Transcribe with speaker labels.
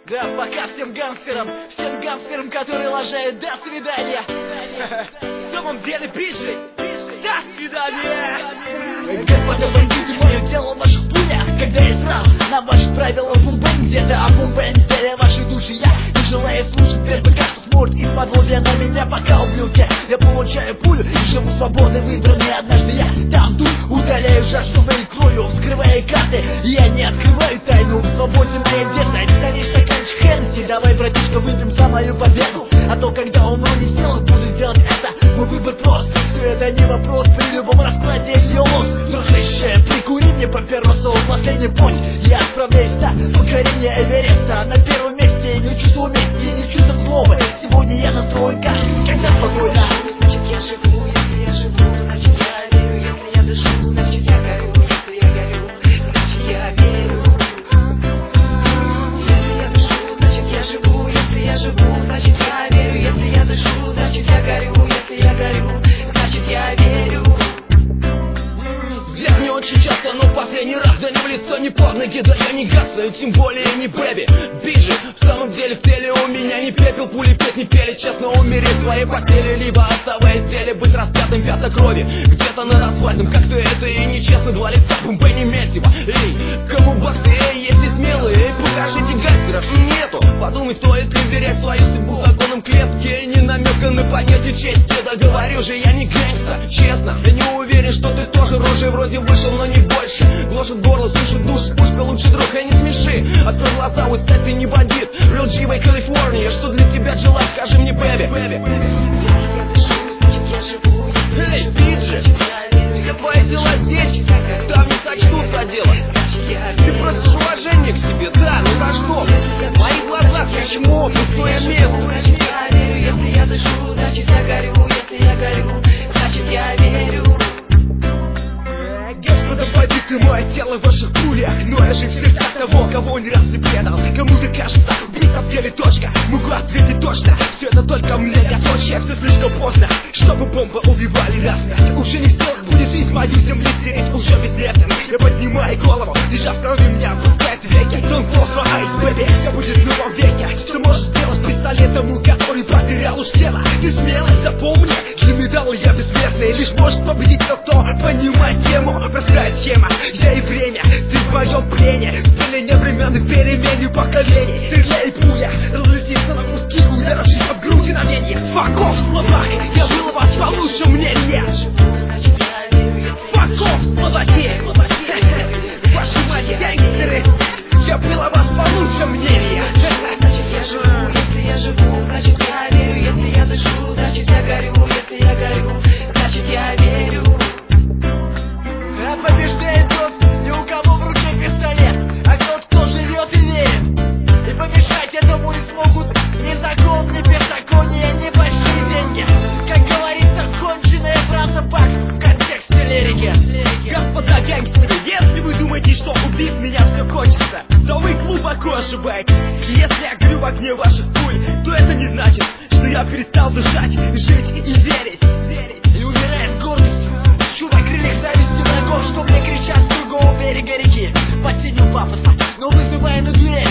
Speaker 1: Да, пока всем гангстерам, которые лажают, до свидания. В самом деле, пиши, до свидания. Господа бандиты, мое дело в ваших пулях. Когда я срал на ваши правила бумбэнг, где-то бумбэнг для вашей души. Я не желаю слушать, теперь пока что смотрит из-под лобья на меня, пока убился. Я получаю пулю и живу свободно, выбранный однажды я там тут удаляю жажду своей кровью, вскрывая карты. Я не открываю тайну, в свободе моя дерзость. Станешь стаканчик Хеннесси, давай, братишка, выпьем за мою победу. А то, когда умру не в силах, буду делать это. Мой выбор прост, все это не вопрос. При любом раскладе все лос. Дружище, прикури мне папиросу, последний путь. Я отправляюсь на покорение Эвереста. На первом месте не чувствую мести, не чувствую злобы. Сегодня я настроен как никогда спокойно.
Speaker 2: Значит, я живу, если я живу, значит, я верю. Если я дышу, значит, я горю. Если я горю, значит, я верю. Если я дышу, значит, я живу. Если я живу, значит, я верю. Если я дышу, значит, я горю. Если я горю, значит, я верю.
Speaker 3: Взгляд не очень часто, но последний раз. Да не в лицо, не под ноги, да я не гасаю, тем более не бэби. Биджи, в самом деле в теле у меня не пепел. Пули песни пели, честно умереть в своей постели. Либо оставаясь в деле, быть распятым пятна крови. Где-то над асфальтом, как-то это и нечестно. Два лица, Бумбэни Мессива. Эй, кому басы, если смелые, покажите гангстеров. Нету, подумай, стоит ли верять свою судьбу законам клетки. Не намека на понятие чести, да говорю же, я не гангстер. Честно, я не уверен, что ты тоже рожей вроде вышел, но не больше. Гложет горло, слышит душ, пушка лучше друг, и не смеши. Открой глаза, вот ты не бандит. Real G-Way, Калифорния, что для тебя желать, скажи мне, бэби.
Speaker 2: Если я дышу, значит, я живу.
Speaker 3: Эй, Биджи, все твои дела здесь, там не сочтут за дело. Ты просто уважение к себе, да, ну за что? В моих глазах я чмо, пустое место.
Speaker 2: Значит, я верю. Если я дышу, значит, я горю. Если я горю, значит, я верю.
Speaker 1: Господа бандиты, мое тело в ваших пулях. Но я же всегда того, кого не раз и предал. Кому-то кажется, убийца в деле точка. Могу ответить точно, все это только многоточие. Все слишком поздно, чтобы бомбы убивали нас. Уже не в силах будет жизнь мою земли стереть, уже бессмертен. Я поднимаю голову, держа в крови меня пускает веки. Don't close my eyes, baby, все будет в новом веке. Что можешь сделать с пистолетом, который потерял уж тело? Ты смелый, запомни, для медала я бессмертный. Лишь может победить тот, кто понимает тему. Простая схема, я и время, ты в моем плене. Впыление временных перемене поколений. Стреляй, пуля, разлетится на куски, ударившись об грудь мгновенье. Fuck off, словак, я был вас получше мнения. Fuck off, молодец, ваши мои гангстеры, я был о вас получше мнения.
Speaker 2: Значит, я живу, если я живу, значит, я верю. Если я дышу, значит, я горю. Если я горю, значит, я верю.
Speaker 1: А побеждает тот, ни у кого в руке пистолет, а тот, кто живет и верит. И помешать этому не смогут ни закон, ни беззаконие, ни большие деньги. Как говорится, конченая правда пак в контексте лирики. Господа гангстеры, если вы думаете, что убив меня все кончится, то вы глубоко ошибаетесь. Если я горю в огне ваших пуль, то это не значит, что я перестал дышать, жить и верить. И умирает гордость, чудо крыльях зависти врагов, что мне кричат с другого берега реки. Под синим пафоса, но вызывая на дуэль.